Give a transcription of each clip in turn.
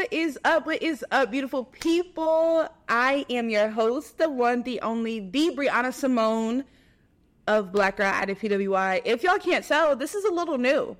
What is up? What is up, beautiful people? I am your host, the one, the only, the Brianna Simone of Black Girl at PWI. If y'all can't tell, this is a little new.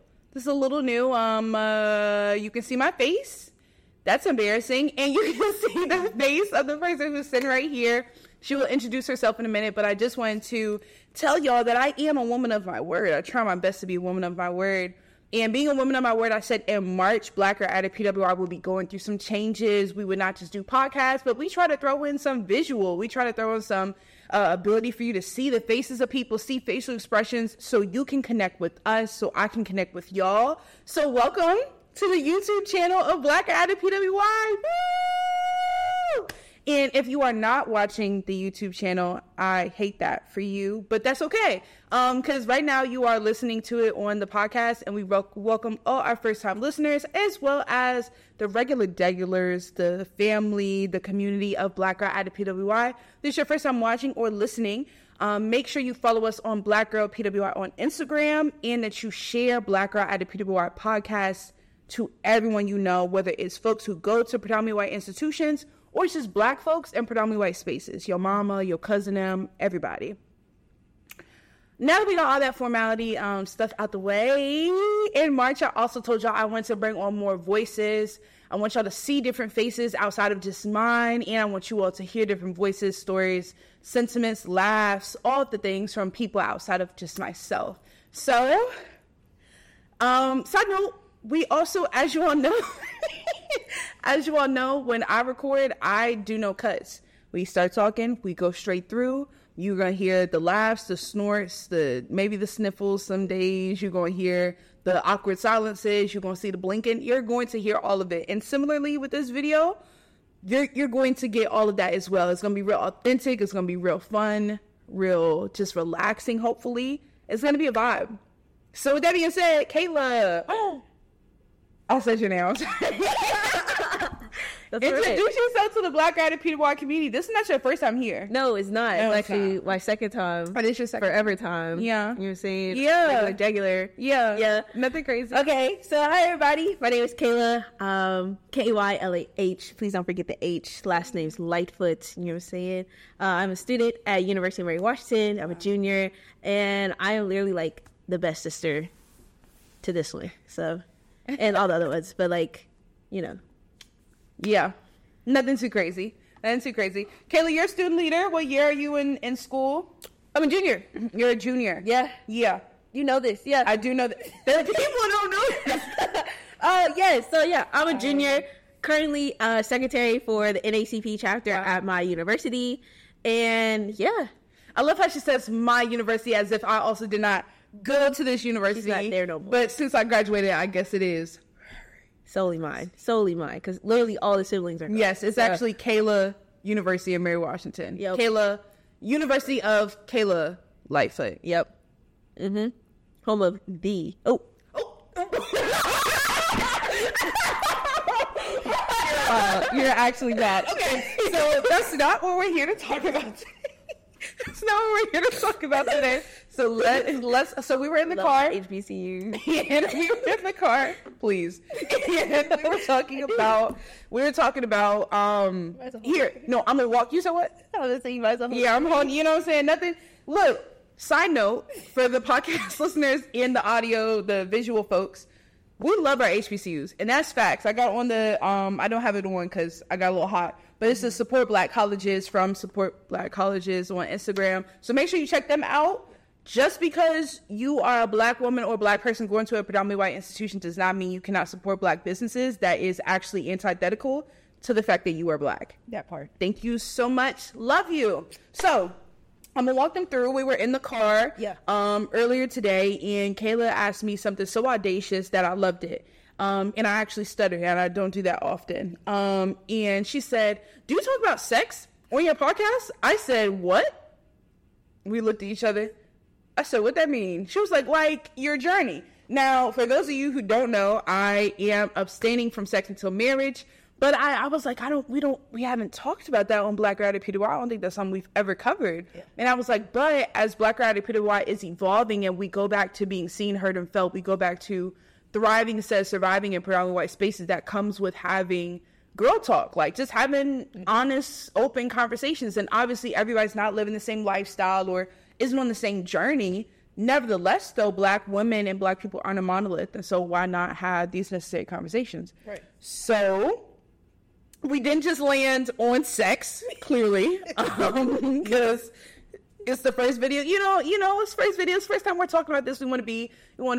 You can see my face. That's embarrassing. And you can see the face of the person who's sitting right here. She will introduce herself in a minute, but I just wanted to tell y'all that I am a woman of my word. I try my best to be a woman of my word. And being a woman of my word, I said in March, Black Girl at PWI will be going through some changes. We would not just do podcasts, but we try to throw in some visual. We try to throw in some ability for you to see the faces of people, see facial expressions, so you can connect with us, so I can connect with y'all. So welcome to the YouTube channel of Black Girl at PWI. Woo! And if you are not watching the YouTube channel, I hate that for you, but that's okay. Because right now you are listening to it on the podcast, and we welcome all our first-time listeners, as well as the regulars, the family, the community of Black Girl at PWI. If this is your first time watching or listening, make sure you follow us on Black Girl PWI on Instagram, and that you share Black Girl at PWI podcast to everyone you know, whether it's folks who go to predominantly white institutions or it's just Black folks in predominantly white spaces. Your mama, your cousin, them, everybody. Now that we got all that formality stuff out the way, in March, I also told y'all I wanted to bring on more voices. I want y'all to see different faces outside of just mine, and I want you all to hear different voices, stories, sentiments, laughs, all of the things from people outside of just myself. So, side note, we also, as you all know, when I record, I do no cuts. We start talking, we go straight through. You're going to hear the laughs, the snorts, maybe the sniffles some days. You're going to hear the awkward silences. You're going to see the blinking. You're going to hear all of it. And similarly with this video, you're going to get all of that as well. It's going to be real authentic. It's going to be real fun, real just relaxing, hopefully. It's going to be a vibe. So with that being said, Kayla. I said your name. I'm sorry. Introduce yourself to the Black Girl at PWI community. This is not your first time here. No, it's not. It's actually my second time. Oh, this your second forever time. Yeah. You know what I'm saying? Yeah. Regular. Yeah. Yeah. Nothing crazy. Okay. So hi everybody. My name is Kayla. Kaylah. Please don't forget the H. Last name's Lightfoot. You know what I'm saying? I'm a student at University of Mary Washington. I'm a junior, and I am literally like the best sister to this one. So, and all the other ones, but like, you know. Yeah. Nothing too crazy. Kayla, you're a student leader. What year are you in school? I'm a junior. You're a junior. Yeah. Yeah. You know this. Yeah. I do know that. People don't know this. Yes. So yeah, I'm a junior. Currently secretary for the NACP chapter at my university. And yeah. I love how she says my university as if I also did not go to this university. She's not there no more. But since I graduated, I guess it is. Solely mine, because literally all the siblings are gone. Yes, it's actually Kayla University of Mary Washington. Yep. Kayla University of Kayla Lightfoot. Yep. Home of the. Oh. You're actually bad. Okay, so that's not what we're here to talk about today. That's not what we're here to talk about today. So let's. So we were in the car. HBCU. And we were in the car. Please. And we were talking about. Here. No, I'm gonna walk. You said what? I was gonna say you might as well. Yeah, I'm holding. You know what I'm saying? Nothing. Look. Side note for the podcast listeners in the audio, the visual folks. We love our HBCUs, and that's facts. I got on the. I don't have it on because I got a little hot. But it's the Support Black Colleges from Support Black Colleges on Instagram. So make sure you check them out. Just because you are a Black woman or Black person going to a predominantly white institution does not mean you cannot support Black businesses. That is actually antithetical to the fact that you are Black. That part. Thank you so much. Love you. So I'm going to walk them through. We were in the car earlier today, and Kayla asked me something so audacious that I loved it. And I actually stutter, and I don't do that often. And she said, "Do you talk about sex on your podcast?" I said, "What?" We looked at each other. I said, "What that mean?" She was like your journey. Now, for those of you who don't know, I am abstaining from sex until marriage. But I was like, we haven't talked about that on Black Girl at PWI. I don't think that's something we've ever covered. Yeah. And I was like, but as Black Girl at PWI is evolving and we go back to being seen, heard, and felt, we go back to thriving instead of surviving in predominantly white spaces, that comes with having girl talk, like just having honest, open conversations. And obviously everybody's not living the same lifestyle or isn't on the same journey. Nevertheless, though, Black women and Black people aren't a monolith. And so why not have these necessary conversations? Right. So we didn't just land on sex, clearly, because it's the first video. It's first video. It's the first time we're talking about this. We want to be,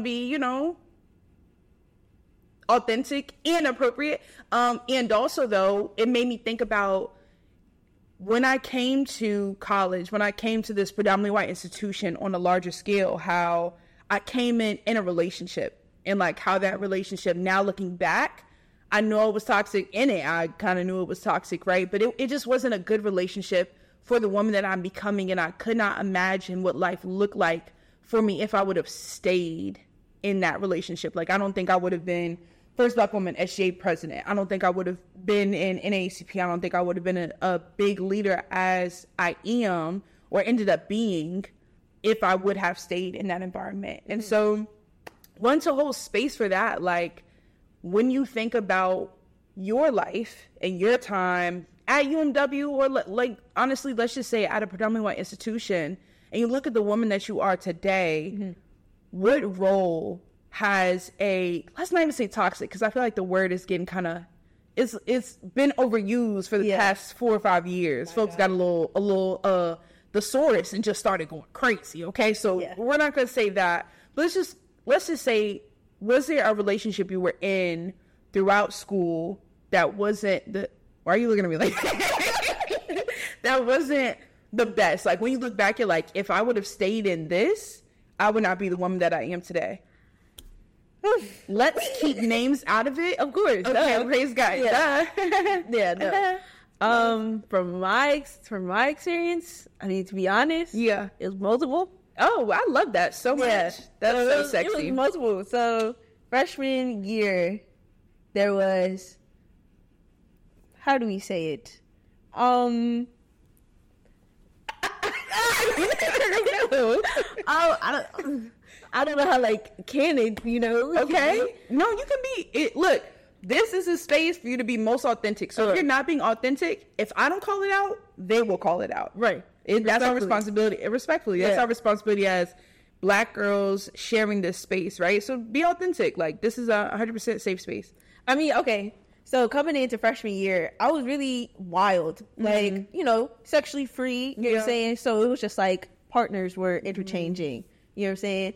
authentic and appropriate. And also, though, it made me think about when I came to college, when I came to this predominantly white institution on a larger scale, how I came in a relationship, and like how that relationship, now looking back, I know it was toxic in it. I kind of knew it was toxic, right? But it just wasn't a good relationship for the woman that I'm becoming. And I could not imagine what life looked like for me if I would have stayed in that relationship. Like, I don't think I would have been first Black woman SGA president. I don't think I would have been in NAACP. I don't think I would have been a big leader as I am or ended up being if I would have stayed in that environment. And so wanted to hold space for that. Like, when you think about your life and your time at UMW, or like, honestly, let's just say at a predominantly white institution, and you look at the woman that you are today, what role has let's not even say toxic, because I feel like the word is getting kind of, it's been overused for the past 4 or 5 years. Folks got a little thesaurus and just started going crazy. Okay. So we're not going to say that, but let's just say, was there a relationship you were in throughout school that wasn't why are you looking at me like that wasn't the best? Like, when you look back, you're like, if I would have stayed in this, I would not be the woman that I am today. Let's keep names out of it. Of course. Okay. Praise God. Yeah. No. From my experience, I need to be honest. Yeah. It was multiple. Oh, I love that so much. Yeah. That's so sexy. It was multiple. So freshman year, there was, how do we say it? I don't know how, like, canon, Okay. No, you can be, look, this is a space for you to be most authentic. So if you're not being authentic, if I don't call it out, they will call it out. Right. That's our responsibility. Respectfully. That's our responsibility as Black girls sharing this space, right? So be authentic. Like, this is a 100% safe space. I mean, okay. So coming into freshman year, I was really wild. Like, sexually free. You know what I'm saying? So it was just like partners were interchanging. You know what I'm saying?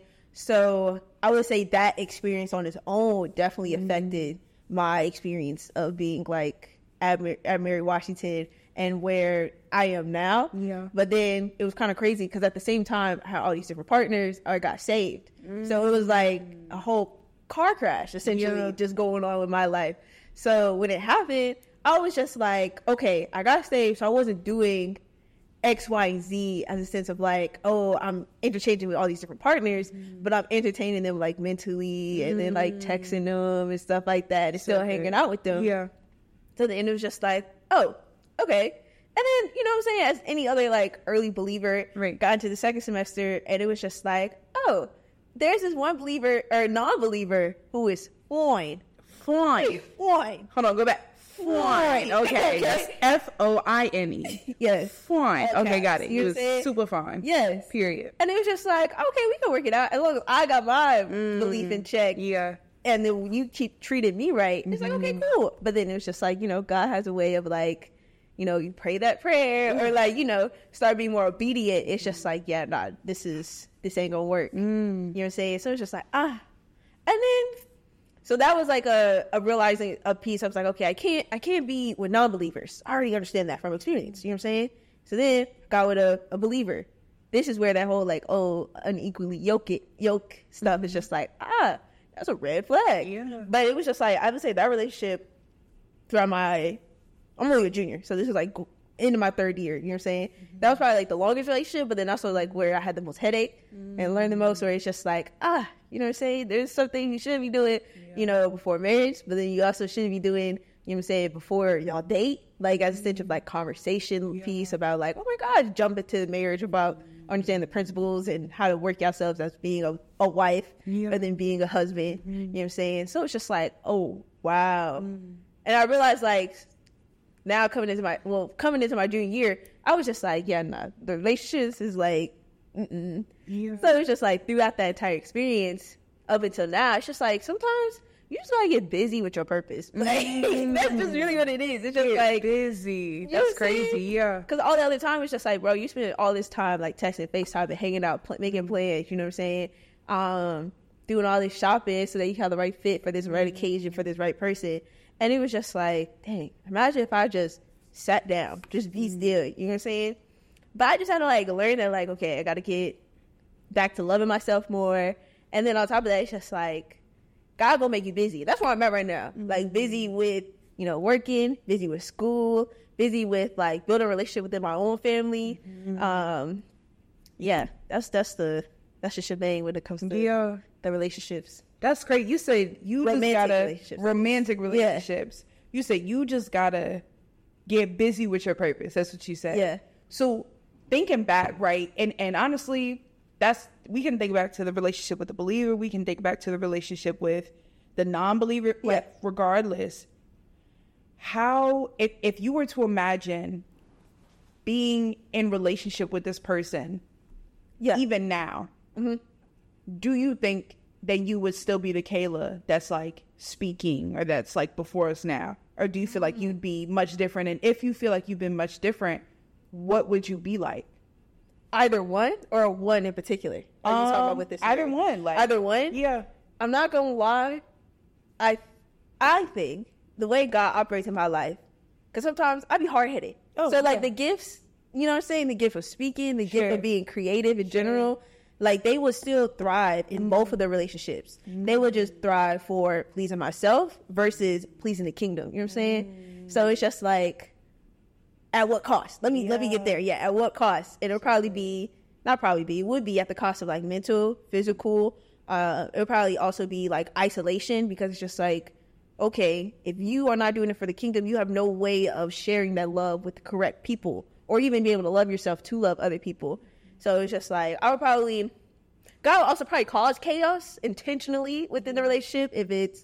So I would say that experience on its own definitely affected my experience of being like at Mary Washington and where I am now. Yeah. But then it was kind of crazy because at the same time, I had all these different partners. I got saved. So it was like a whole car crash essentially just going on with my life. So when it happened, I was just like, okay, I got saved. So I wasn't doing X, Y, and Z as a sense of like, oh, I'm interchanging with all these different partners, but I'm entertaining them like mentally and then like texting them and stuff like that and still hanging out with them. Yeah. So then it was just like, oh, okay. And then, you know what I'm saying, as any other like early believer, got into the second semester and it was just like, oh, there's this one believer or non-believer who is fine. Hold on, go back. Fine. Okay. That's FOINE. Yes. Fine. Okay, got it. He was super fine. Yes. Period. And it was just like, okay, we can work it out. As long as I got my belief in check. Yeah. And then when you keep treating me right, it's like, okay, cool. But then it was just like, God has a way of like, you pray that prayer or like, start being more obedient. It's just like, yeah, nah, this ain't gonna work. You know what I'm saying? So it's just like, And then, so that was like a realizing a piece. I was like, okay, I can't be with non-believers. I already understand that from experience. You know what I'm saying? So then got with a believer. This is where that whole like, unequally yoke stuff is just like, that's a red flag. Yeah. But it was just like, I would say that relationship throughout I'm really a junior. So this is like into my third year. You know what I'm saying? That was probably like the longest relationship, but then also like where I had the most headache and learned the most, where it's just like, you know what I'm saying? There's something you shouldn't be doing, before marriage, but then you also shouldn't be doing, you know what I'm saying, before y'all date, like as a sense of like conversation piece about like, oh my God, jump into marriage about understanding the principles and how to work yourselves as being a wife and then being a husband, you know what I'm saying? So it's just like, oh, wow. And I realized like now coming into my junior year, I was just like, yeah, nah, the relationships is like, Yeah. So it was just like throughout that entire experience up until now, it's just like sometimes you just gotta get busy with your purpose. Like, that's just really what it is. It's just like busy. know what That's I'm saying? crazy. Yeah. because all the other time it's just like, bro, you spend all this time like texting, FaceTime, and hanging out, making plans. You know what I'm saying? Doing all this shopping so that you have the right fit for this right occasion for this right person. And it was just like, dang, imagine if I just sat down, just be still. You know what I'm saying? But I just had to like learn that like, okay, I got to get back to loving myself more. And then on top of that, it's just like, God gonna make you busy. That's where I'm at right now. Like busy with, working, busy with school, busy with like building a relationship within my own family. Yeah, that's the shebang when it comes to the relationships. That's great. You said you Romantic just gotta relationships. romantic relationships. You said you just gotta get busy with your purpose. That's what you said. Yeah. So thinking back, right, and honestly, we can think back to the relationship with the believer. We can think back to the relationship with the non-believer. Yeah. Like, regardless, how if you were to imagine being in relationship with this person, even now, do you think that you would still be the Kayla that's like speaking or that's like before us now? Or do you feel like you'd be much different? And if you feel like you've been much different, what would you be like? Either one or one in particular? Are you talking about with this? Either one. Like, either one? Yeah. I'm not gonna lie. I think the way God operates in my life, because sometimes I be hard-headed. The gifts, you know what I'm saying? The gift of speaking, the gift of being creative in general, like they would still thrive in both of the relationships. They would just thrive for pleasing myself versus pleasing the kingdom. You know what I'm saying? So it's just like, at what cost? Let me get there. Yeah, at what cost? It'll probably be, it would be at the cost of like mental, physical. It'll probably also be like isolation, because it's just like, okay, if you are not doing it for the kingdom, you have no way of sharing that love with the correct people, or even be able to love yourself to love other people. So it's just like, God would also probably cause chaos intentionally within the relationship if it's,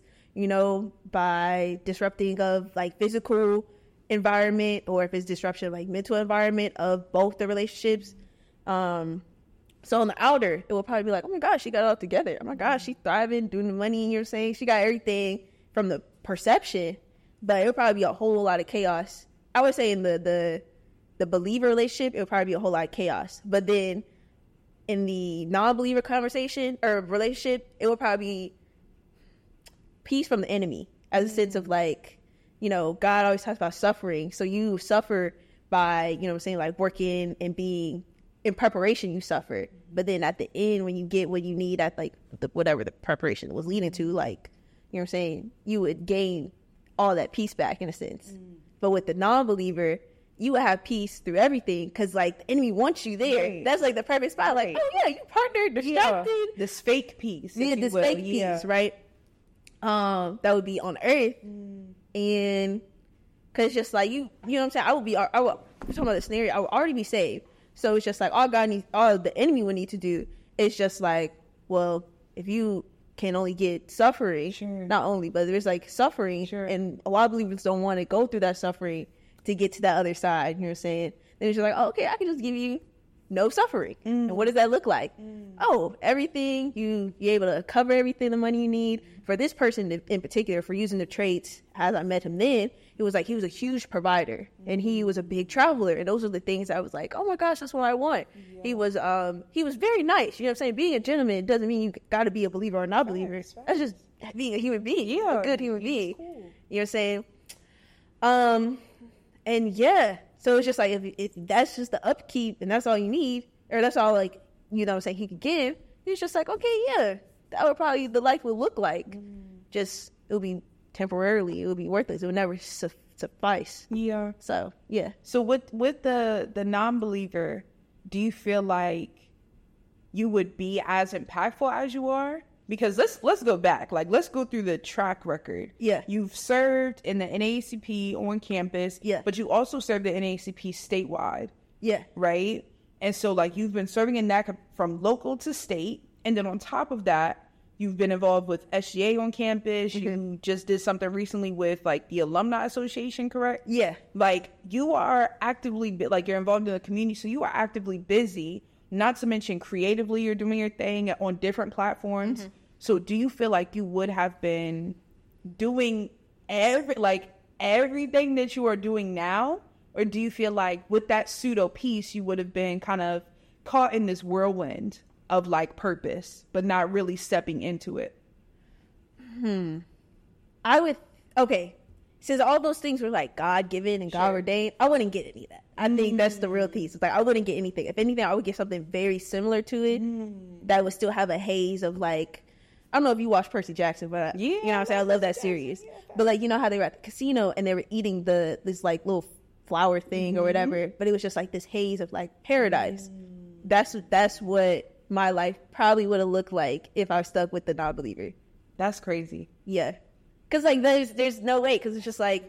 by disrupting of like physical environment, or if it's disruption of like mental environment of both the relationships. So on the outer, it will probably be like, oh my gosh, she got it all together. Oh my gosh, she's thriving, doing the money, you know what I'm saying? She got everything from the perception, but it'll probably be a whole lot of chaos. I would say in the believer relationship, it would probably be a whole lot of chaos. But then in the non-believer conversation or relationship, it would probably be peace from the enemy, as a sense of like, God always talks about suffering. So you suffer by, like working and being in preparation, you suffer. But then at the end, when you get what you need at like whatever the preparation was leading to, like, you would gain all that peace back in a sense. But with the non-believer, you would have peace through everything, because like the enemy wants you there. Right. That's like the perfect spot. Like, oh yeah, you partnered, distracted. This fake peace. Yeah, this fake peace, right? That would be on earth. And because just like you know what I'm saying, I'm talking about the scenario, I would already be saved. So it's just like all the enemy would need to do is just like, well, if you can only get suffering, not only, but there's like suffering, and a lot of believers don't want to go through that suffering to get to that other side. You know what I'm saying? Then it's just like, oh, okay, I can just give you no suffering. And what does that look like? Oh, everything, you're able to cover everything, the money you need. For this person in particular, for using the traits as I met him then, it was like he was a huge provider and he was a big traveler, and those are the things I was like, oh my gosh, that's what I want. He was very nice. You know what I'm saying? Being a gentleman doesn't mean you got to be a believer or a non-believer. That's just being a human being. A good human being. Cool. You know what I'm saying? And yeah, so it's just like if that's just the upkeep and that's all you need, or that's all like, you know what I'm saying, he could give, it's just like, okay, yeah, that would probably the life would look like. Just it'll be temporarily, it would be worthless. It would never suffice. Yeah. So yeah. So with the non-believer, do you feel like you would be as impactful as you are? Because let's go back. Like, let's go through the track record. Yeah. You've served in the NAACP on campus. Yeah. But you also served the NAACP statewide. Yeah. Right? And so, like, you've been serving in that from local to state. And then on top of that, You've been involved with SGA on campus. You just did something recently with like the Alumni Association, correct? Yeah. Like you are actively, like you're involved in the community. So you are actively busy, not to mention creatively, you're doing your thing on different platforms. So do you feel like you would have been doing everything that you are doing now? Or do you feel like with that pseudo piece, you would have been kind of caught in this whirlwind of like purpose, but not really stepping into it? Since all those things were like God given and God ordained, I wouldn't get any of that. I think that's the real piece. It's like I wouldn't get anything. If anything, I would get something very similar to it that would still have a haze of like, I don't know if you watch Percy Jackson, but you know what I'm saying? I love that series. But like, you know how they were at the casino and they were eating this like little flower thing or whatever, but it was just like this haze of like paradise. That's what my life probably would have looked like if I stuck with the non-believer. That's crazy. Yeah. Because like there's no way, because it's just like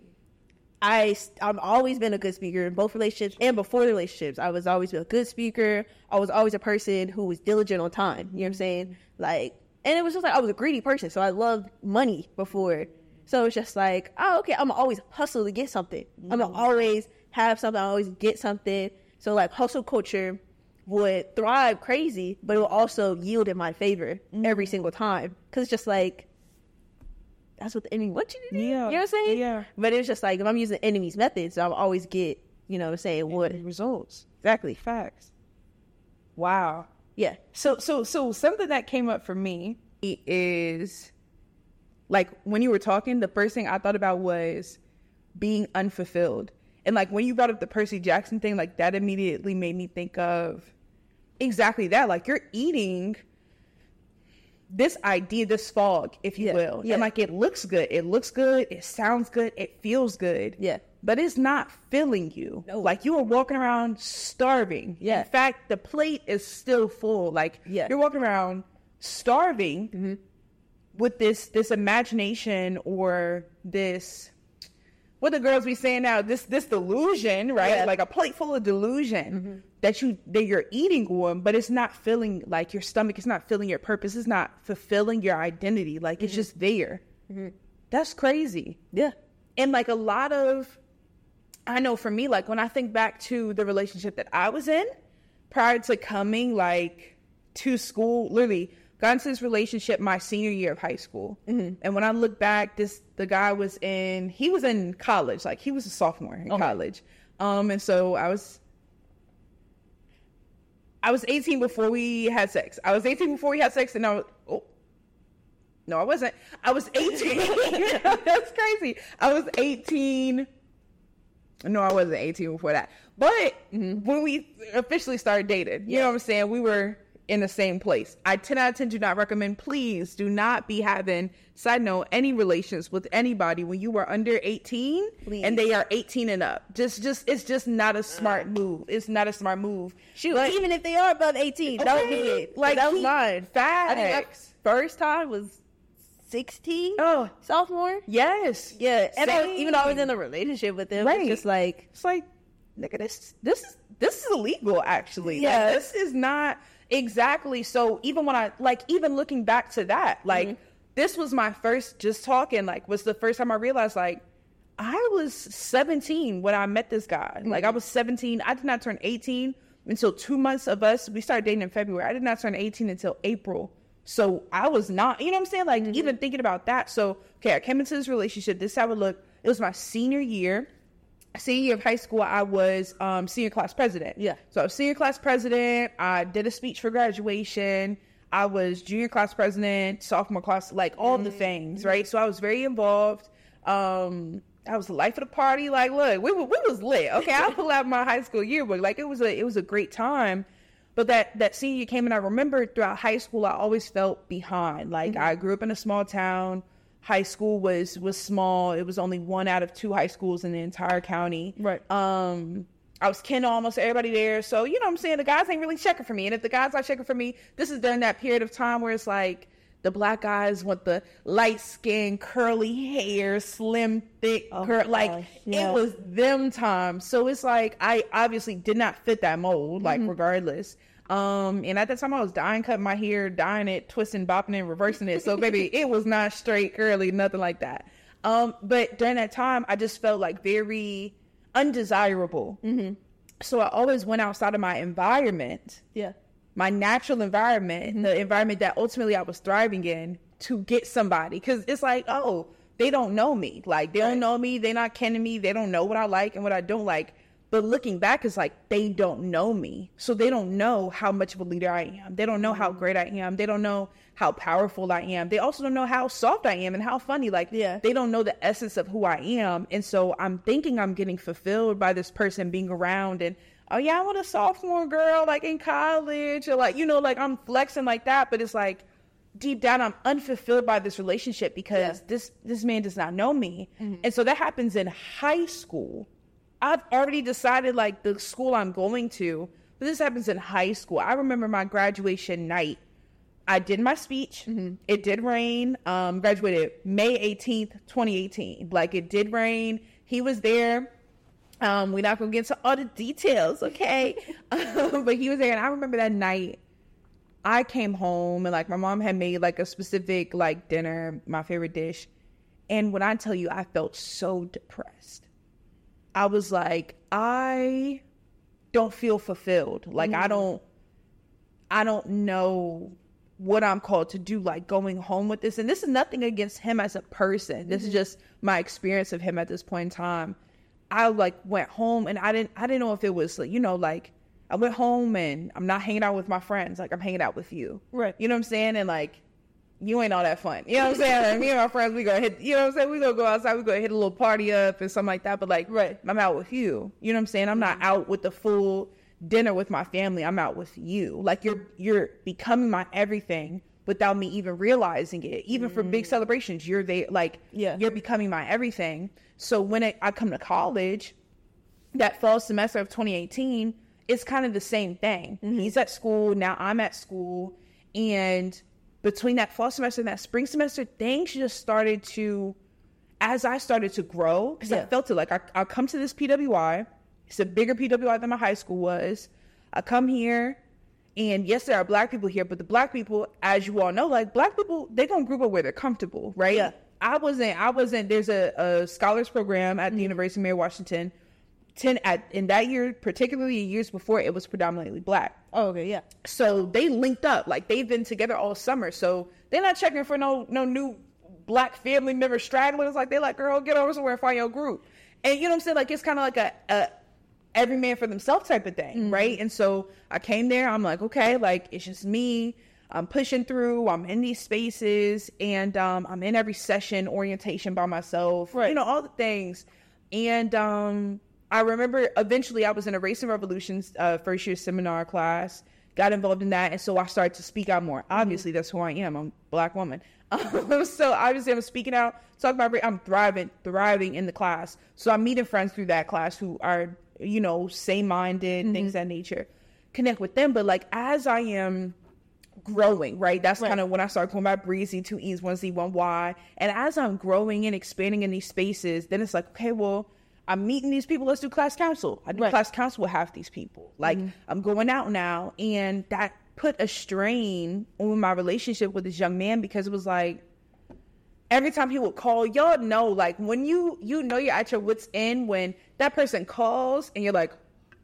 I've always been a good speaker in both relationships and before the relationships. I was always a good speaker. I was always a person who was diligent on time. You know what I'm saying? Like, and it was just like I was a greedy person, so I loved money before. So it's just like, oh, okay, I'm always hustle to get something. I'm gonna always have something. I always get something. So like hustle culture would thrive crazy, but it will also yield in my favor every single time. Because it's just like, that's what the enemy wants you to do. Yeah. You know what I'm saying? Yeah. But it's just like, if I'm using the enemy's methods, I'll always get, you know what I'm saying, what results. Exactly. Facts. Wow. Yeah. So something that came up for me is, like, when you were talking, the first thing I thought about was being unfulfilled. And like when you brought up the Percy Jackson thing, like that immediately made me think of exactly that. Like you're eating this idea, this fog, if you will. Yeah. And like it looks good. It looks good. It sounds good. It feels good. Yeah. But it's not filling you. No. Like you are walking around starving. Yeah. In fact, the plate is still full. Like you're walking around starving with this imagination or this, what the girls be saying now, this delusion, right? Yeah. Like a plate full of delusion that you're eating on, but it's not filling, like your stomach, it's not filling your purpose, it's not fulfilling your identity. Like it's just there. That's crazy. Yeah. And like a lot of, I know for me, like when I think back to the relationship that I was in prior to coming like to school, literally got into this relationship my senior year of high school. And when I look back, the guy was he was in college, like he was a sophomore in college. And so I was 18 before we had sex. I was 18 before we had sex, and no, I wasn't. I was 18. That's crazy. I was 18. No, I wasn't 18 before that. But when we officially started dating, you know what I'm saying? We were in the same place. I 10 out of 10 do not recommend. Please do not be having, side note, any relations with anybody when you are under 18 and they are 18 and up. Just it's just not a smart move. It's not a smart move. Shoot, but even if they are above 18, don't do it. Like that was mine. Facts. I think my first time was 16. Oh, sophomore. Yes. Yeah. And even though I was in a relationship with him, it's like, nigga, this is illegal actually. Yeah. Like, this is not exactly. So even when even looking back to that, like this was my first, just talking, like was the first time I realized like I was 17 when I met this guy. Like I was 17. I did not turn 18 until 2 months of us. We started dating in February. I did not turn 18 until April. So I was not, you know what I'm saying? Like even thinking about that. So, okay, I came into this relationship. This is how it looked. It was my senior year of high school. I was senior class president. Yeah. So I was senior class president. I did a speech for graduation. I was junior class president, sophomore class, like all the things, right? So I was very involved. I was the life of the party. Like, look, we was lit. Okay, I pull out my high school yearbook. Like it was a great time. But that senior year came, and I remember throughout high school, I always felt behind. Like I grew up in a small town. High school was small. It was only 1 out of 2 high schools in the entire county. Right. I was kin to almost everybody there. So, you know what I'm saying? The guys ain't really checking for me. And if the guys are checking for me, this is during that period of time where it's like the black guys want the light skin, curly hair, slim, thick, it was them times. So it's like, I obviously did not fit that mold, like regardless. And at the time I was dying, cutting my hair, dyeing it, twisting, bopping it, reversing it. So baby, it was not straight, curly, nothing like that. But during that time, I just felt like very undesirable. Mm-hmm. So I always went outside of my environment. Yeah. My natural environment, the environment that ultimately I was thriving in, to get somebody. Because it's like, oh, they don't know me. Like, they don't know me. They're not kenning me. They don't know what I like and what I don't like. But looking back, it's like, they don't know me. So they don't know how much of a leader I am. They don't know how great I am. They don't know how powerful I am. They also don't know how soft I am and how funny. Like, they don't know the essence of who I am. And so I'm thinking I'm getting fulfilled by this person being around, and oh yeah, I want a sophomore girl, like in college, or like, you know, like I'm flexing like that. But it's like, deep down, I'm unfulfilled by this relationship because this man does not know me. And so that happens in high school. I've already decided like the school I'm going to, but this happens in high school. I remember my graduation night. I did my speech. It did rain. Graduated May 18th, 2018. Like, it did rain. He was there. We're not going to get into all the details, okay? But he was there, and I remember that night, I came home, and, like, my mom had made, like, a specific, like, dinner, my favorite dish. And when I tell you, I felt so depressed. I was like, I don't feel fulfilled. Like, I don't know what I'm called to do, like, going home with this. And this is nothing against him as a person. This is just my experience of him at this point in time. I like went home, and I didn't know if it was, you know, like, I went home and I'm not hanging out with my friends. Like, I'm hanging out with you. Right. You know what I'm saying? And like, you ain't all that fun. You know what I'm saying? Like, me and my friends, we gonna hit, you know what I'm saying? We gonna go outside, we gonna hit a little party up and something like that. But like, I'm out with you. You know what I'm saying? I'm not out with the full dinner with my family. I'm out with you. Like, you're becoming my everything without me even realizing it. Even for big celebrations, you're there. Like, you're becoming my everything. So when I come to college, that fall semester of 2018, it's kind of the same thing. He's at school, now I'm at school. And between that fall semester and that spring semester, things just started to, as I started to grow, because I felt it. Like, I come to this PWI. It's a bigger PWI than my high school was. I come here, and yes, there are black people here, but the black people, as you all know, like, black people, they gonna group up where they're comfortable, right? Yeah. I wasn't, there's a scholars program at the University of Mary Washington. In that year, particularly years before, it was predominantly black. Oh, okay, yeah. So they linked up, like, they've been together all summer. So they're not checking for no new black family member stragglers. Like, they're like, girl, get over somewhere and find your group. And you know what I'm saying? Like, it's kind of like a every man for themselves type of thing, right? And so I came there. I'm like, okay, like, it's just me. I'm pushing through. I'm in these spaces, and I'm in every session, orientation by myself, you know, all the things. And I remember eventually I was in a Race and Revolutions first year seminar class, got involved in that, and so I started to speak out more. Obviously, that's who I am. I'm a black woman. So obviously I'm speaking out, talking about, I'm thriving in the class. So I'm meeting friends through that class who are, you know, same-minded, things of that nature. Connect with them. But like, as I am growing, right? That's kind of when I started going by Breezy, 2 E's, 1 Z, 1 Y. And as I'm growing and expanding in these spaces, then it's like, okay, well, I'm meeting these people. Let's do class council. I do class council with half these people. Like, I'm going out now. And that put a strain on my relationship with this young man, because it was like, every time he would call, y'all know, like, when you know you're at your wit's end when that person calls and you're like,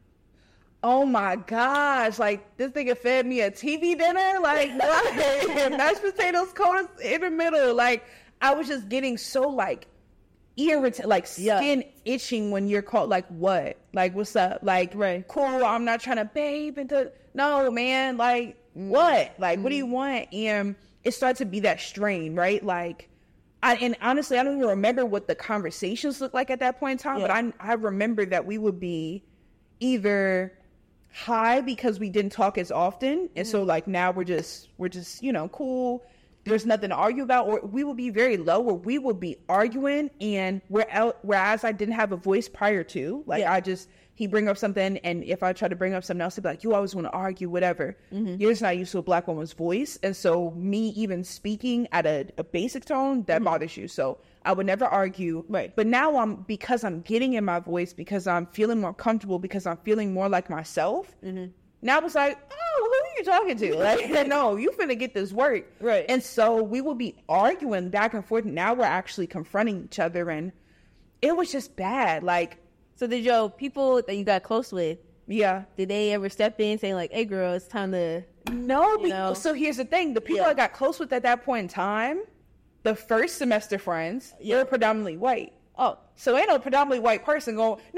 oh my gosh, like, this nigga fed me a TV dinner, like, what? Mashed potatoes cold in the middle. Like, I was just getting so, like, irritated, like, skin itching when you're called, like, what? Like, what's up? Like, cool, I'm not trying to babe into, no, man, like, what? Like, what do you want? And it started to be that strain, right? Like, and honestly, I don't even remember what the conversations looked like at that point in time, but I remember that we would be either high because we didn't talk as often, and so like now we're just you know, cool, there's nothing to argue about, or we will be very low where we will be arguing, and whereas I didn't have a voice prior to, like, he bring up something, and if I try to bring up something else, he'd be like, you always want to argue, whatever. You're just not used to a black woman's voice. And so me even speaking at a basic tone, that bothers you. So I would never argue. Right. But now because I'm getting in my voice, because I'm feeling more comfortable, because I'm feeling more like myself. Now it's like, oh, you talking to? Like, no, you finna get this work. Right. And so we would be arguing back and forth. Now we're actually confronting each other, and it was just bad. Like, So did your people that you got close with, yeah. did they ever step in saying like, hey girl, it's time to... No, You know? so here's the thing. The people I got close with at that point in time, the first semester friends, they're predominantly white. Oh, So ain't no predominantly white person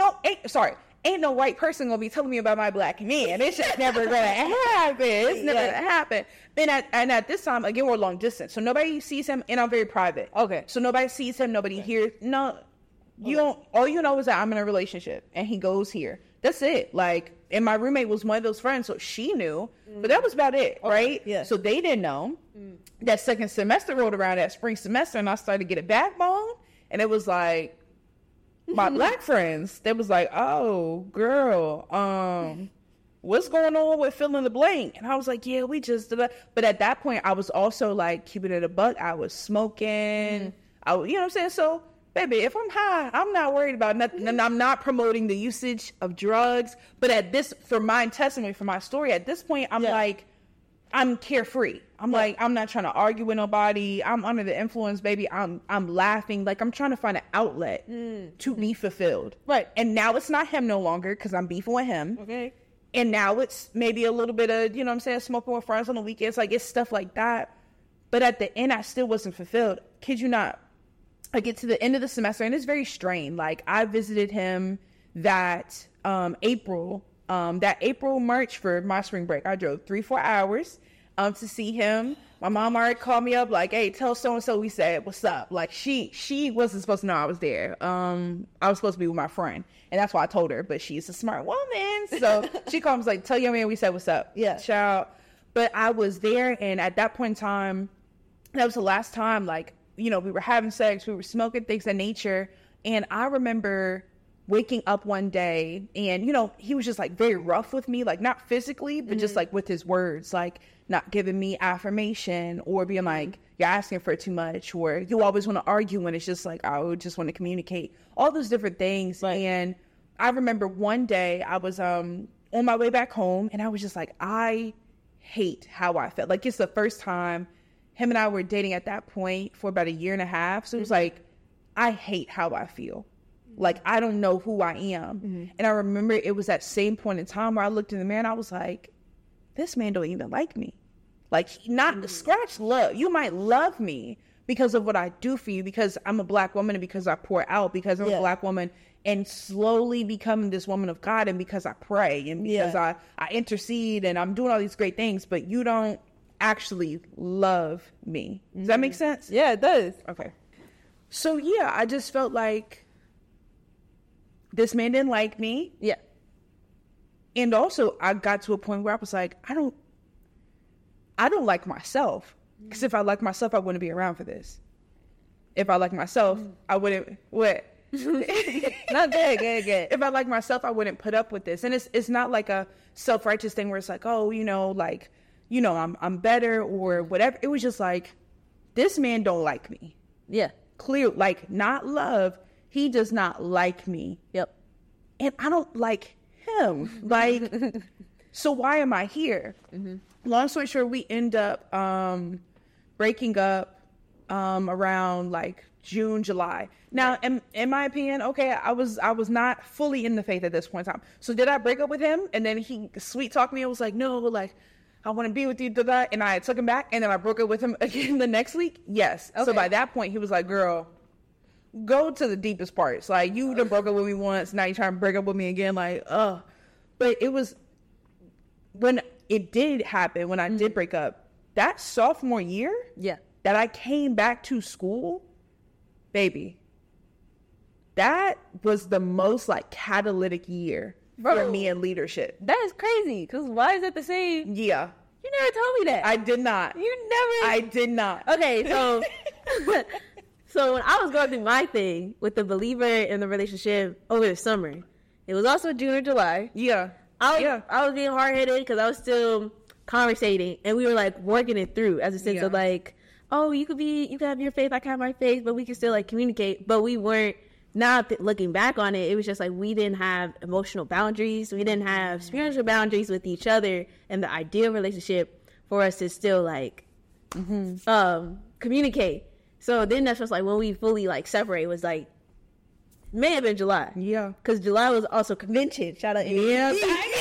ain't no white person gonna be telling me about my black man. It's just never gonna happen. It's never gonna happen. And at this time, again, we're long distance, so nobody sees him, and I'm very private. Okay. So nobody sees him, nobody hears. No, you don't. All you know is that I'm in a relationship, and he goes here. That's it. Like, and my roommate was one of those friends, so she knew, but that was about it, right? Yeah. So they didn't know. That second semester rolled around, that spring semester, and I started to get a backbone, and it was like, my black friends, they was like, oh, girl, what's going on with fill in the blank? And I was like, yeah, we just did that. But at that point, I was also like keeping it a buck. I was smoking. You know what I'm saying? So, baby, if I'm high, I'm not worried about nothing. And I'm not promoting the usage of drugs. But at this, for my testimony, for my story, at this point, I'm like, I'm carefree. I'm like, I'm not trying to argue with nobody. I'm under the influence, baby. I'm laughing. Like, I'm trying to find an outlet to be fulfilled. Right. And now it's not him no longer because I'm beefing with him. okay. And now it's maybe a little bit of, you know what I'm saying, smoking with friends on the weekends. Like, it's stuff like that. But at the end, I still wasn't fulfilled. Kid you not. I get to the end of the semester, and it's very strained. Like, I visited him that April, March for my spring break. I drove 3-4 hours to see him. My mom already called me up like, hey, tell so-and-so we said what's up. Like, she wasn't supposed to know I was there. I was supposed to be with my friend, and that's why I told her, but she's a smart woman. So she called me like, tell your man we said what's up. Yeah. Child. But I was there, and at that point in time, that was the last time, like, you know, we were having sex, we were smoking, things of nature. And I remember waking up one day, and, you know, he was just like very rough with me, like not physically, but just like with his words, like not giving me affirmation, or being like, you're asking for too much, or you always want to argue when it's just like, I would just want to communicate, all those different things. Right. And I remember one day I was on my way back home, and I was just like, I hate how I felt. Like, it's the first time him and I were dating at that point for about 1.5 years. So it was like, I hate how I feel. Like, I don't know who I am. And I remember it was that same point in time where I looked in the mirror and I was like, this man don't even like me. Like, not scratch love. You might love me because of what I do for you, because I'm a black woman, and because I pour out, because I'm a black woman, and slowly becoming this woman of God, and because I pray, and because I intercede, and I'm doing all these great things, but you don't actually love me. Does that make sense? Yeah, it does. Okay. So yeah, I just felt like this man didn't like me. Yeah. And also I got to a point where I was like, I don't like myself. Because if I like myself, I wouldn't be around for this. If I like myself, I wouldn't, what? Not good. If I like myself, I wouldn't put up with this. And it's not like a self-righteous thing where it's like, oh, you know, like, you know, I'm better or whatever. It was just like, this man don't like me. Yeah. Clear, like, not love. He does not like me. Yep. And I don't like him. Like, so why am I here? Long story short, we end up breaking up around like June, July. Now, in my opinion, okay, I was not fully in the faith at this point in time. So did I break up with him? And then he sweet talked me. I was like, no, like, I want to be with you, and I took him back, and then I broke up with him again the next week. Yes. Okay. So by that point, he was like, girl, go to the deepest parts. Like, you done broke up with me once, now you're trying to break up with me again. Like, ugh. But it was, when it did happen, when I did break up, that sophomore year that I came back to school, baby, that was the most like catalytic year for me in leadership. That is crazy. Because why is that the same? Yeah. You never told me that. I did not. I did not. Okay, so so when I was going through my thing with the believer in the relationship over the summer, it was also June or July. Yeah. I was being hard-headed because I was still conversating, and we were like working it through as a sense of like, oh, you can have your faith, I can have my faith, but we can still like communicate. But we weren't now looking back on it, it was just like we didn't have emotional boundaries. We didn't have spiritual boundaries with each other, and the ideal relationship for us is still like communicate. So then that's just like when we fully like separate was like may have been July. Yeah. Because July was also convention. Shout out. Yeah.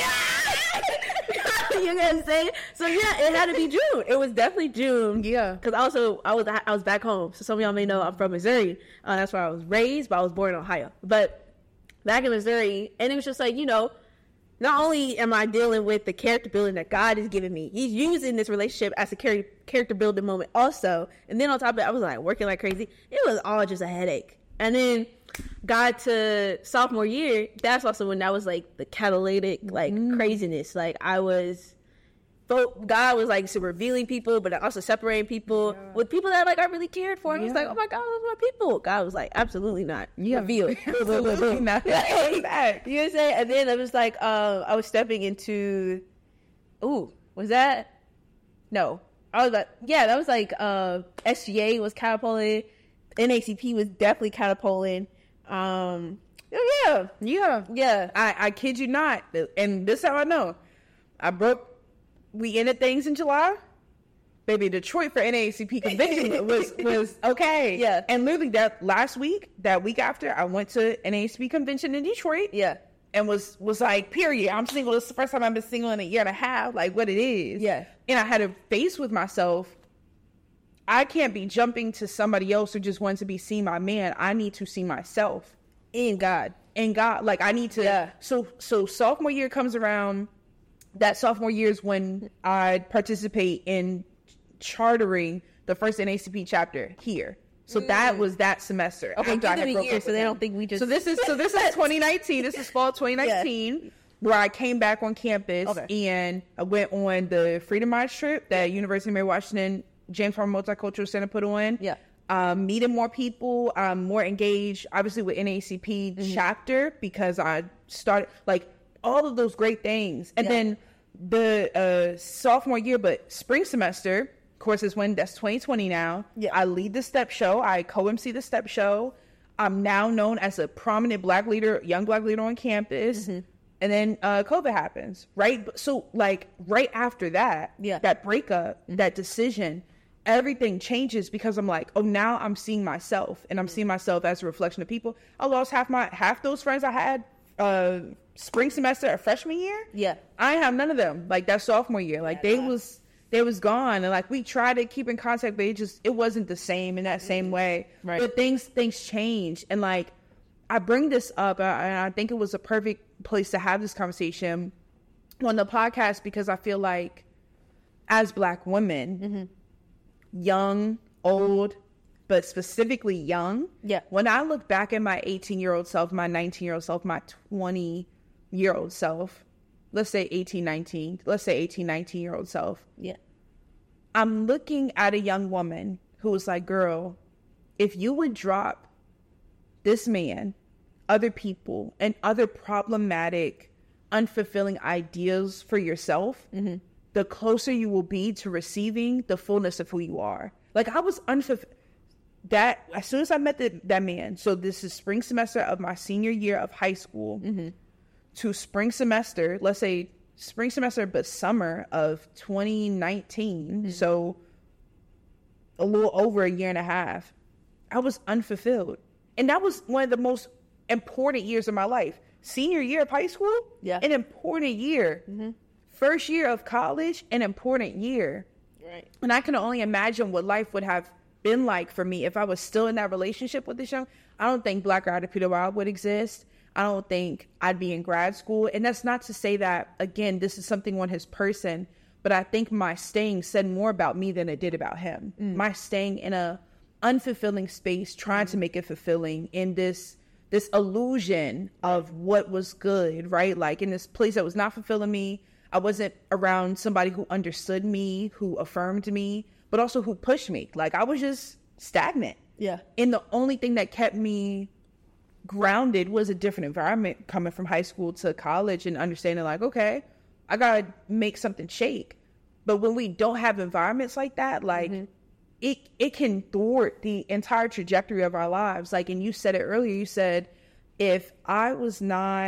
You know what I'm saying? So yeah, it had to be June. It was definitely June. Yeah. Because I was back home. So some of y'all may know I'm from Missouri. That's where I was raised, but I was born in Ohio. But back in Missouri, and it was just like, you know, not only am I dealing with the character building that God is giving me, He's using this relationship as a character building moment also. And then on top of it, I was like working like crazy. It was all just a headache. And then got to sophomore year, that's also when that was like the catalytic like craziness. Like God was like revealing people, but also separating people with people that like I really cared for. And I was like, oh my God, those are my people. God was like, absolutely not. Reveal. Absolutely not. You know what I'm saying? And then it was like I was stepping into was that? No. I was like, yeah, that was like SGA was catapulting. NACP was definitely catapulting. Yeah. I kid you not, and this is how I know. We ended things in July. Baby, Detroit for NAACP convention was okay. Yeah. And literally that week after, I went to NAACP convention in Detroit. Yeah. And was like, period. I'm single. This is the first time I've been single in a year and a half. Like what it is. Yeah. And I had to face with myself. I can't be jumping to somebody else who just wants to be seen by man. I need to see myself in God. Like I need to. Yeah. So sophomore year comes around. That sophomore year is when I participate in chartering the first NACP chapter here. So that was that semester. Okay, give them a year so they don't think we just. So this is 2019. This is fall 2019. Where I came back on campus and I went on the Freedom March trip that University of Mary Washington James Farmer Multicultural Center put on. Yeah. Meeting more people, more engaged, obviously with NAACP chapter because I started like all of those great things. And then the sophomore year, but spring semester, of course, is when that's 2020 now. Yeah. I lead the STEP show. I co-MC the STEP show. I'm now known as a prominent young black leader on campus. And then COVID happens, right? So like right after that, that breakup, that decision, everything changes because I'm like, oh, now I'm seeing myself and I'm seeing myself as a reflection of people. I lost half those friends I had spring semester or freshman year. Yeah. I ain't have none of them like that sophomore year. Like they was gone. And like we tried to keep in contact, but it wasn't the same in that same way. Right. But things change. And like I bring this up and I think it was a perfect place to have this conversation on the podcast because I feel like as Black women, young, old, but specifically young. Yeah. When I look back at my 18-year-old self, my 19-year-old self, my 20-year-old self, let's say 18, 19-year-old self. Yeah. I'm looking at a young woman who was like, girl, if you would drop this man, other people, and other problematic, unfulfilling ideas for yourself, the closer you will be to receiving the fullness of who you are. Like I was unfulfilled. That as soon as I met that man, so this is spring semester of my senior year of high school to spring semester, let's say spring semester, but summer of 2019. So a little over a year and a half, I was unfulfilled. And that was one of the most important years of my life. Senior year of high school, an important year. First year of college, an important year. Right. And I can only imagine what life would have been like for me if I was still in that relationship with this young. I don't think Black Girl Peter Wild would exist. I don't think I'd be in grad school. And that's not to say that, again, this is something on his person, but I think my staying said more about me than it did about him. My staying in a unfulfilling space, trying to make it fulfilling in this illusion of what was good, right? Like in this place that was not fulfilling me. I wasn't around somebody who understood me, who affirmed me, but also who pushed me. Like I was just stagnant. Yeah. And the only thing that kept me grounded was a different environment coming from high school to college and understanding like, okay, I got to make something shake. But when we don't have environments like that, like it can thwart the entire trajectory of our lives. Like, and you said it earlier, you said, if I was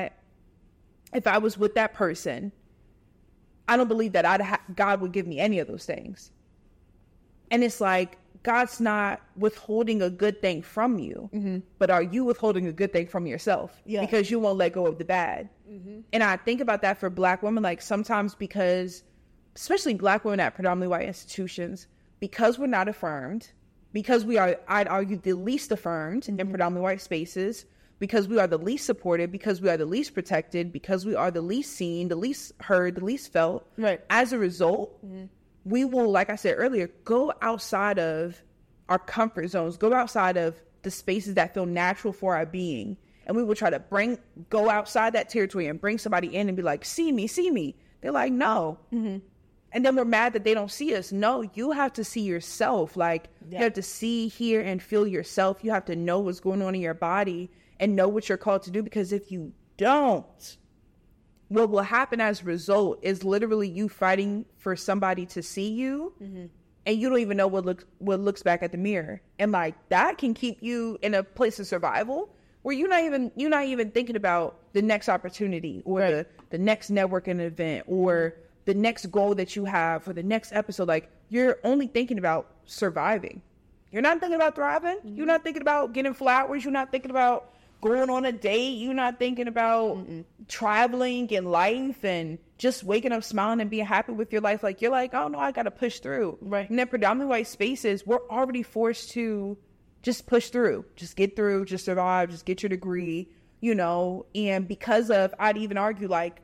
with that person, I don't believe that God would give me any of those things. And it's like, God's not withholding a good thing from you, but are you withholding a good thing from yourself? Yeah. Because you won't let go of the bad. And I think about that for Black women, like sometimes because, especially Black women at predominantly white institutions, because we're not affirmed, because we are, I'd argue, the least affirmed in predominantly white spaces, because we are the least supported, because we are the least protected, because we are the least seen, the least heard, the least felt. Right. As a result, we will, like I said earlier, go outside of our comfort zones, go outside of the spaces that feel natural for our being. And we will try to go outside that territory and bring somebody in and be like, see me. They're like, no. And then we're mad that they don't see us. No, you have to see yourself. Like, you have to see, hear, and feel yourself. You have to know what's going on in your body and know what you're called to do. Because if you don't, what will happen as a result is literally you fighting for somebody to see you, and you don't even know what looks back at the mirror. And like, that can keep you in a place of survival where you're not even thinking about the next opportunity or the next networking event or the next goal that you have for the next episode. Like, you're only thinking about surviving. You're not thinking about thriving. You're not thinking about getting flowers. You're not thinking about going on a date. You're not thinking about traveling in life and just waking up smiling and being happy with your life. Like, you're like, oh no, I got to push through. Right. And then predominantly white spaces, we're already forced to just push through, just get through, just survive, just get your degree, you know. And because of, I'd even argue, like,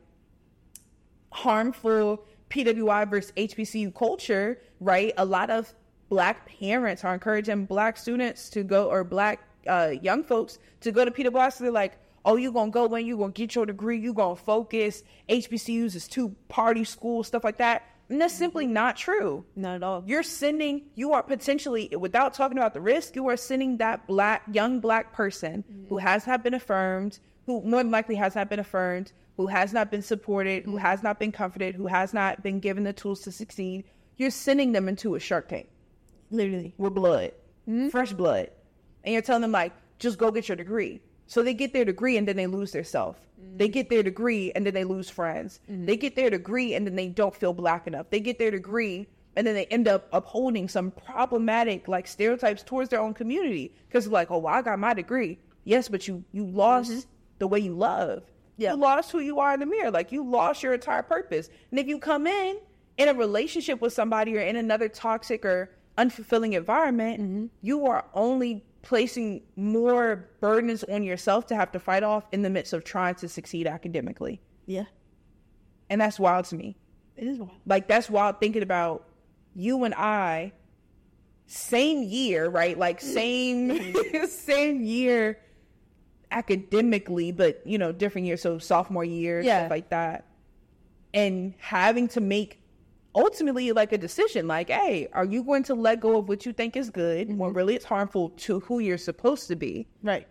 harmful PWI versus HBCU culture, right? A lot of Black parents are encouraging Black students to go, or Black young folks to go to PWI. So they're like, oh, you're going to go in, you're going to get your degree, you're going to focus. HBCUs is too party school, stuff like that. And that's simply not true. Not at all. You are potentially, without talking about the risk, you are sending that young Black person who has not been affirmed, who more than likely has not been affirmed, who has not been supported, who has not been comforted, who has not been given the tools to succeed. You're sending them into a shark tank. Literally. With blood. Fresh blood. And you're telling them, like, just go get your degree. So they get their degree and then they lose their self. They get their degree and then they lose friends. They get their degree and then they don't feel Black enough. They get their degree and then they end up upholding some problematic, like, stereotypes towards their own community. Because like, oh, well, I got my degree. Yes, but you lost the way you love. Yeah. You lost who you are in the mirror. Like, you lost your entire purpose. And if you come in a relationship with somebody or in another toxic or unfulfilling environment, you are only placing more burdens on yourself to have to fight off in the midst of trying to succeed academically. Yeah. And that's wild to me. It is wild. Like, that's wild thinking about you and I, same year, right? Like, same year academically, but, you know, different year. So sophomore year, stuff like that. And having to make ultimately, like, a decision, like, hey, are you going to let go of what you think is good when really it's harmful to who you're supposed to be? Right.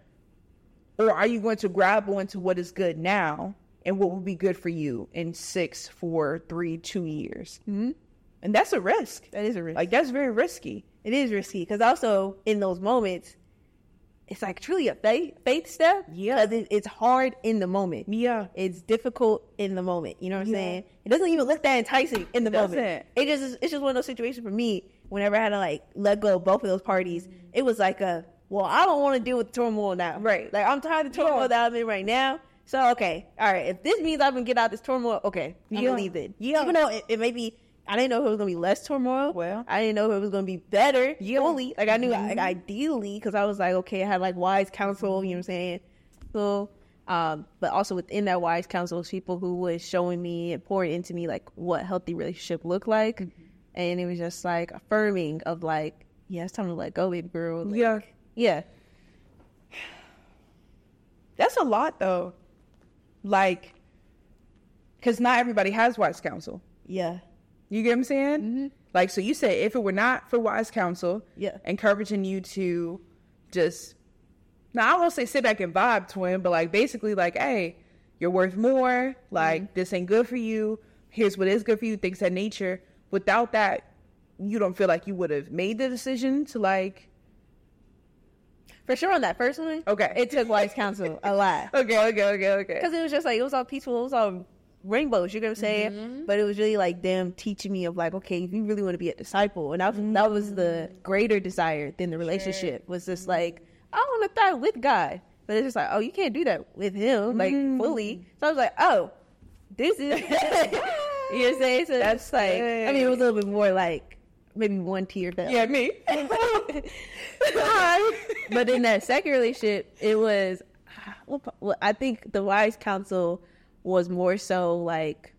Or are you going to grab onto what is good now and what will be good for you in 6, 4, 3, 2 years? And that's a risk. That is a risk. Like, that's very risky. It is risky because also in those moments, it's like truly a faith step. Yeah. Because it's hard in the moment. Yeah. It's difficult in the moment. You know what I'm saying? It doesn't even look that enticing in the moment. It's just one of those situations for me, whenever I had to, like, let go of both of those parties, it was like I don't want to deal with turmoil now. Right. Like, I'm tired of the turmoil that I'm in right now. So, okay. All right. If this means I'm going to get out this turmoil, okay. I'm going to leave it. Yeah. Even though it may be, I didn't know if it was going to be less turmoil. Well, I didn't know if it was going to be better. Fully. Like, I knew, like, ideally, because I was like, okay, I had, like, wise counsel, you know what I'm saying? So, but also within that wise counsel was people who was showing me and pouring into me, like, what healthy relationship looked like. And it was just, like, affirming of, like, yeah, it's time to let go, baby girl. Like, yeah. That's a lot, though. Like, because not everybody has wise counsel. Yeah. You get what I'm saying? Like, so you say, if it were not for wise counsel, encouraging you to just, now I won't say sit back and vibe, twin, but, like, basically, like, hey, you're worth more. Like, this ain't good for you. Here's what is good for you, things of that nature. Without that you don't feel like you would have made the decision to like. For sure on that first one. Okay. It took wise counsel a lot. Okay. Because it was just like, it was all peaceful. It was all rainbows, you know what I'm saying? But it was really like them teaching me of like, okay, if you really want to be a disciple. And that was the greater desire than the relationship. Was just like, I want to thrive with God. But it's just like, oh, you can't do that with him, like fully. So I was like, oh, this is, you know what I'm saying? So that's like, I mean, it was a little bit more like, maybe one tear fell. Yeah, me. But in that second relationship, it was, well, I think the wise counsel was more so like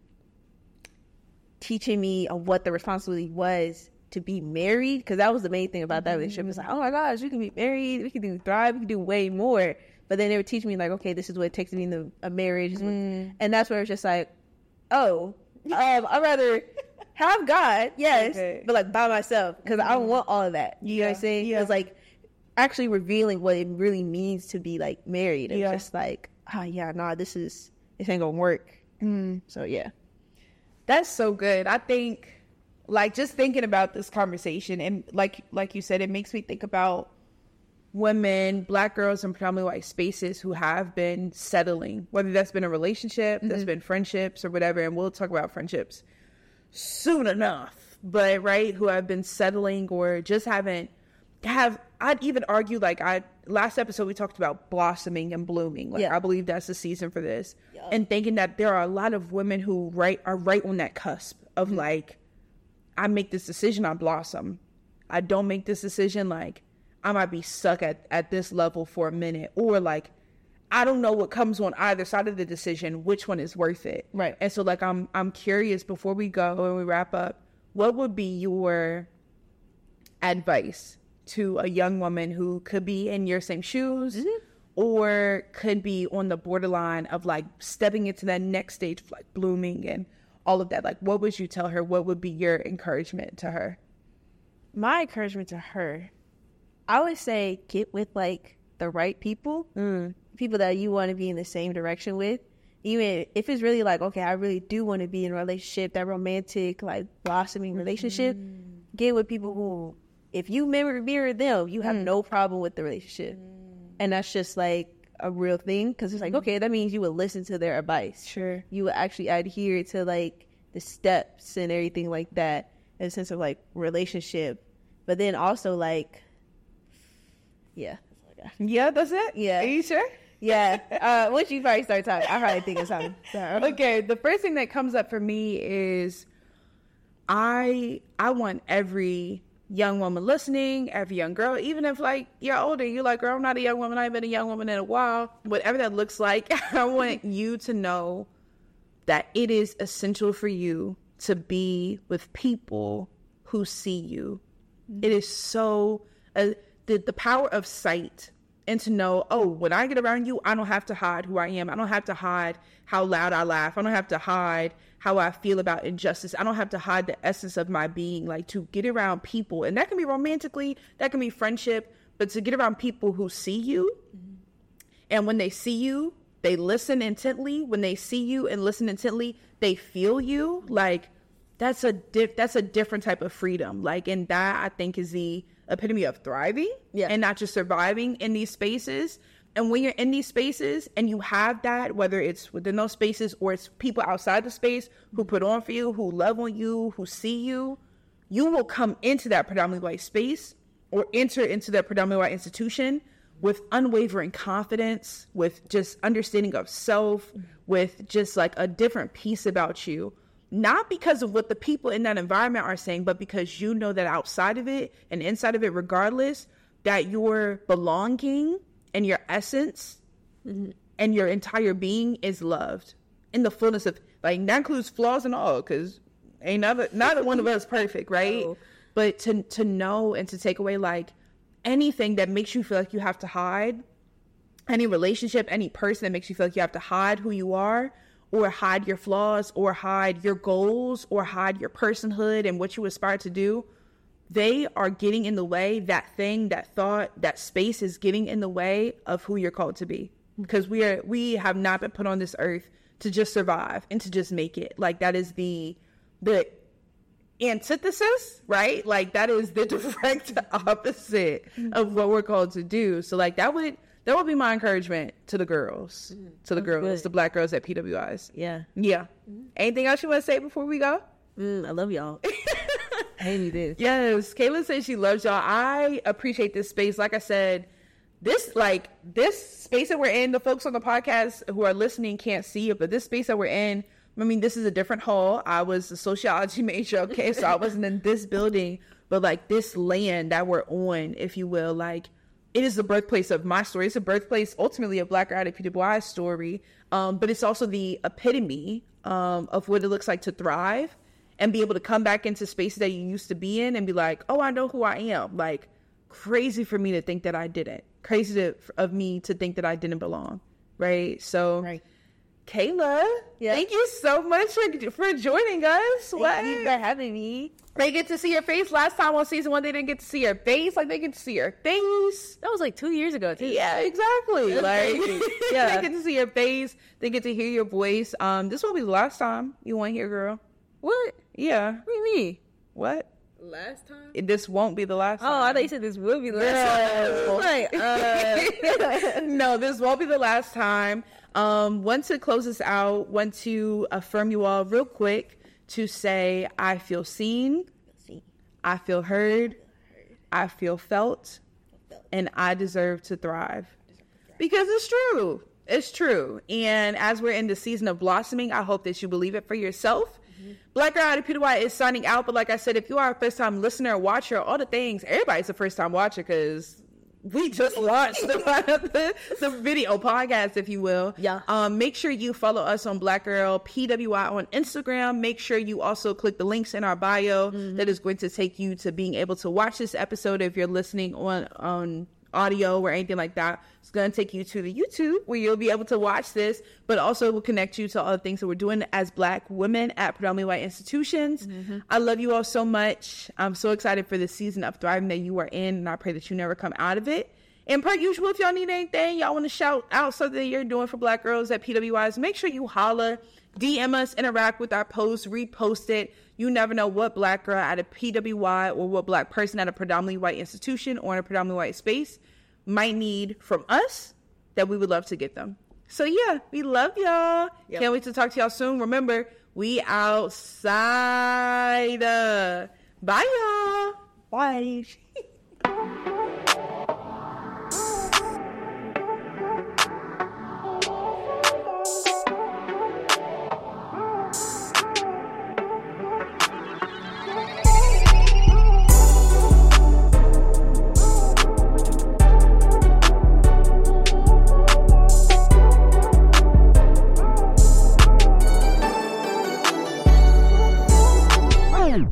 teaching me of what the responsibility was to be married, because that was the main thing about that relationship. It's like, oh my gosh, we can be married, we can thrive, we can do way more. But then they would teach me like, okay, this is what it takes to be in a marriage, and that's where it's just like, oh, I'd rather have God, yes, but like by myself, because I don't want all of that. You know what I'm saying? Yeah. It's like actually revealing what it really means to be like married, and just like, oh yeah, nah, this ain't gonna work. So yeah, that's so good. I think, like, just thinking about this conversation, and like you said, it makes me think about women, Black girls in predominantly white spaces who have been settling, whether that's been a relationship, that's been friendships or whatever. And we'll talk about friendships soon enough, but right, who have been settling or just haven't I'd even argue, like, last episode we talked about blossoming and blooming. Like, I believe that's the season for this. And thinking that there are a lot of women who are right on that cusp of like, I make this decision, I blossom. I don't make this decision, like, I might be stuck at this level for a minute, or like, I don't know what comes on either side of the decision, which one is worth it. Right. And so like, I'm curious, before we go and we wrap up, what would be your advice to a young woman who could be in your same shoes or could be on the borderline of like stepping into that next stage of like blooming and all of that? Like, what would you tell her? What would be your encouragement to her? My encouragement to her, I would say get with like the right people, people that you want to be in the same direction with. Even if it's really like, okay, I really do want to be in a relationship, that romantic, like blossoming relationship, get with people who, if you mirror them, you have no problem with the relationship. And that's just like a real thing, because it's like, okay, that means you would listen to their advice. Sure. You would actually adhere to like the steps and everything like that, in a sense of like relationship. But then also like, yeah, that's it? Yeah. Are you sure? Yeah. Once you probably start talking, I probably think of something. Okay, the first thing that comes up for me is I want every young woman listening, every young girl, even if like you're older, you're like, girl, I'm not a young woman, I haven't been a young woman in a while, whatever that looks like, I want you to know that it is essential for you to be with people who see you. It is so, the power of sight, and to know, oh, when I get around you, I don't have to hide who I am. I don't have to hide how loud I laugh. I don't have to hide how I feel about injustice. I don't have to hide the essence of my being. Like, to get around people, and that can be romantically, that can be friendship, but to get around people who see you, and when they see you, they listen intently. When they see you and listen intently, they feel you. Like, that's a different type of freedom. Like, and that, I think, is the epitome of thriving and not just surviving in these spaces. And when you're in these spaces and you have that, whether it's within those spaces or it's people outside the space who put on for you, who love on you, who see you, you will come into that predominantly white space or enter into that predominantly white institution with unwavering confidence, with just understanding of self, with just like a different piece about you. Not because of what the people in that environment are saying, but because you know that outside of it and inside of it, regardless, that your belonging and your essence and your entire being is loved in the fullness of, like, that includes flaws and all, because neither one of us perfect, right? Oh. But to know and to take away, like, anything that makes you feel like you have to hide, any relationship, any person that makes you feel like you have to hide who you are, or hide your flaws, or hide your goals, or hide your personhood and what you aspire to do, they are getting in the way. That thing, that thought, that space is getting in the way of who you're called to be. Because we have not been put on this earth to just survive and to just make it. Like, that is the antithesis, right? Like that is the direct opposite of what we're called to do. So like that would be my encouragement to the girls, the Black girls at PWIs. Yeah. Anything else you want to say before we go? I love y'all. I hate this. Yes, Kayla says she loves y'all. I appreciate this space. Like I said, this space that we're in, the folks on the podcast who are listening can't see it, but this space that we're in, I mean, this is a different hall. I was a sociology major, okay, so I wasn't in this building, but like this land that we're on, if you will, like it is the birthplace of my story. It's the birthplace ultimately of Black Girl at PWI's story, but it's also the epitome of what it looks like to thrive and be able to come back into spaces that you used to be in and be like, oh, I know who I am. Like, crazy for me to think that I didn't. Crazy of me to think that I didn't belong. Right? So, right. Kayla, thank you so much for joining us. Thank you for having me. They get to see your face. Last time on season 1, they didn't get to see your face. Like, they get to see your face. That was like 2 years ago, too. Yeah, exactly. Like, they get to see your face. They get to hear your voice. This will be the last time you won't hear, girl. What? Yeah. What do you mean? What? Last time? This won't be the last time. Oh, I thought you said this will be the last time. No, this won't be the last time. Want to close this out, want to affirm you all real quick to say, I feel seen, I feel heard, I feel felt, and I deserve to thrive. Because it's true. It's true. And as we're in the season of blossoming, I hope that you believe it for yourself. Black Girl at PWI is signing out, but like I said, if you are a first-time listener, watcher, all the things, everybody's a first-time watcher because we just launched the video podcast, if you will. Yeah. Make sure you follow us on Black Girl PWI on Instagram. Make sure you also click the links in our bio that is going to take you to being able to watch this episode if you're listening on audio or anything like that. It's going to take you to the YouTube where you'll be able to watch this, but also will connect you to all the things that we're doing as Black women at predominantly white institutions. I love you all so much. I'm so excited for the season of thriving that you are in, and I pray that you never come out of it. And per usual, if y'all need anything, y'all want to shout out something you're doing for Black girls at PWIs, make sure you holler, DM us, interact with our posts, repost it. You never know what Black girl at a PWI or what Black person at a predominantly white institution or in a predominantly white space might need from us that we would love to get them. So yeah, we love y'all. Yep. Can't wait to talk to y'all soon. Remember, we outside. Bye y'all. Bye.